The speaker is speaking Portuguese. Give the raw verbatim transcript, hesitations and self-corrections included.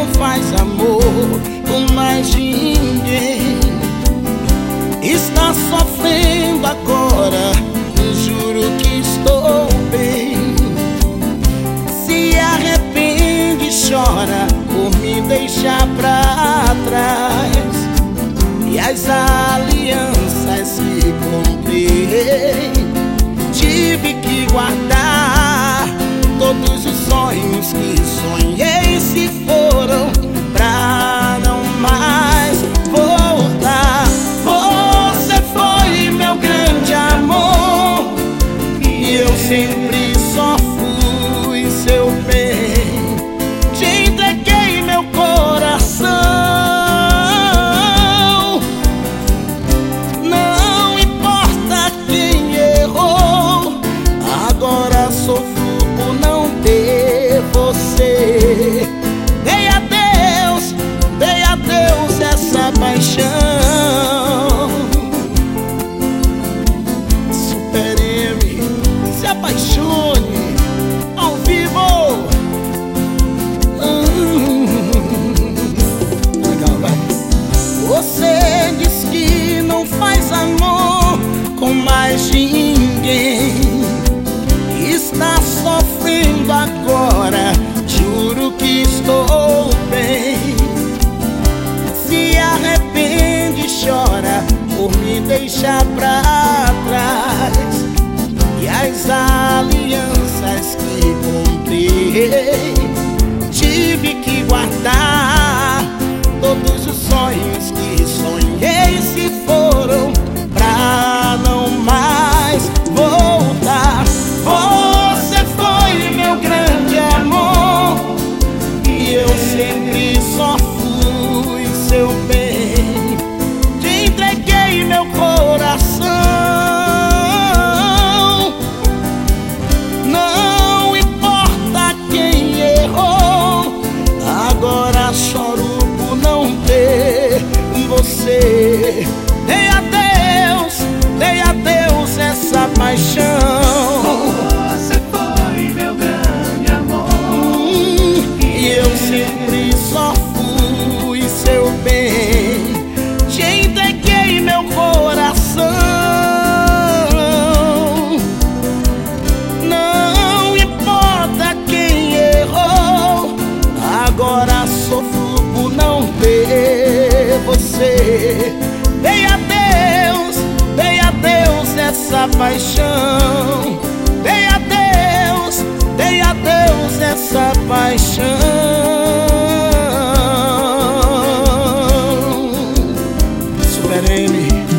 não faz amor com mais ninguém. Está sofrendo agora, juro que estou bem. Se arrepende e chora por me deixar pra trás, e as alianças que comprei tive que guardar. Todos os sonhos que sonhei se foram pra não mais voltar. Você foi meu grande amor e eu sempre só fui seu bem. Te entreguei meu coração, não importa quem errou. Agora sofro por não ter você. Dei a Deus, dei a Deus essa paixão. Super-M, se apaixone ao vivo. hum, Legal, vai. Você diz que não faz amor com mais ninguém. Está sofrendo agora, juro que estou bem. Se arrepende e chora por me deixar pra trás, e as alianças que comprei tive que guardar. Todos os sonhos que sonhei se foram pra não mais voltar. Você foi meu grande amor e eu sempre só fui seu bem. Te entreguei meu coração, não importa quem errou. Agora choro por não ter você. Dei a Deus, dei a Deus essa paixão. Você foi meu grande amor hum, E eu sempre só fui seu bem. Te entreguei meu coração, não importa quem errou. Agora sofro por não ter você. Dei a Deus, dei a Deus essa paixão. Dei a Deus, dei a Deus essa paixão. Super-M.